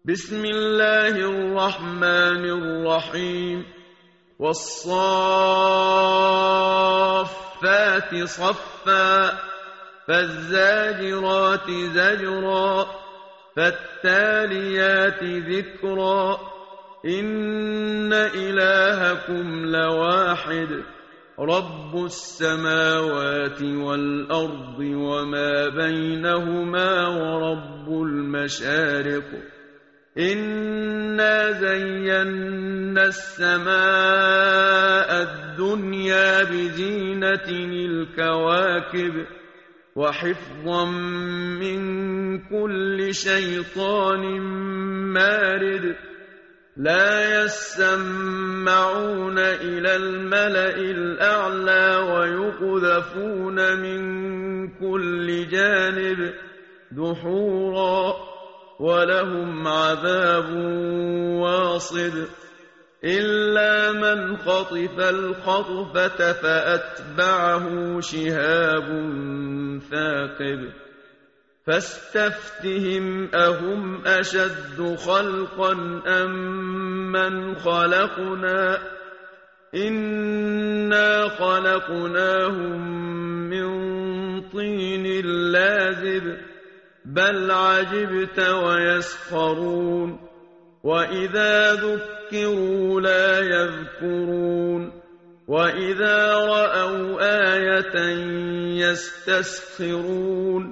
بسم الله الرحمن الرحيم والصافات صفا فالزاجرات زجرا فالتاليات ذكرا إن إلهكم لواحد رب السماوات والأرض وما بينهما ورب المشارق إنا زينا السماء الدنيا بزينة الكواكب وحفظا من كل شيطان مارد لا يسمعون إلى الملأ الأعلى ويقذفون من كل جانب دحورا ولهم عذاب واصب إلا من خطف الخطفة فأتبعه شهاب ثاقب فاستفتهم أهم أشد خلقا أم من خلقنا إنا خلقناهم من طين لازب بل عجبت ويسخرون وإذا ذكروا لا يذكرون وإذا رأوا آية يستسخرون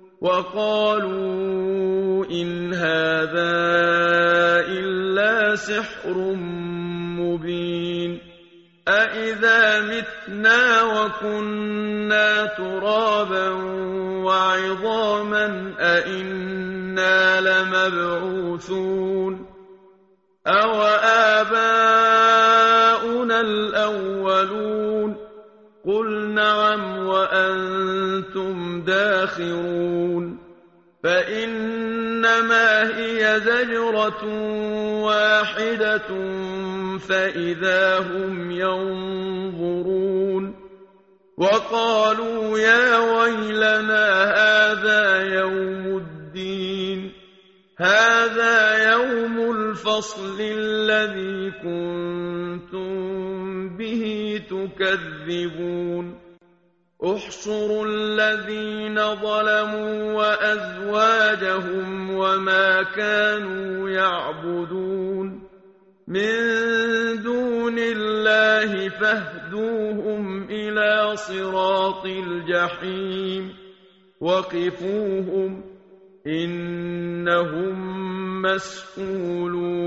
وقالوا إن هذا إلا سحر مبين أإذا متنا وكنا ترابا وعظاما أإنا لمبعوثون أو آباؤنا الأولون قل نعم وأنتم داخرون فإنما هي زجرة واحدة فإذا هم ينظرون وقالوا يا ويلنا هذا يوم الدين هذا يوم الفصل الذي كنتم به تكذبون احشروا الذين ظلموا وأزواجهم وما كانوا يعبدون من دون الله فاهدوهم إلى صراط الجحيم وقفوهم إنهم مسؤولون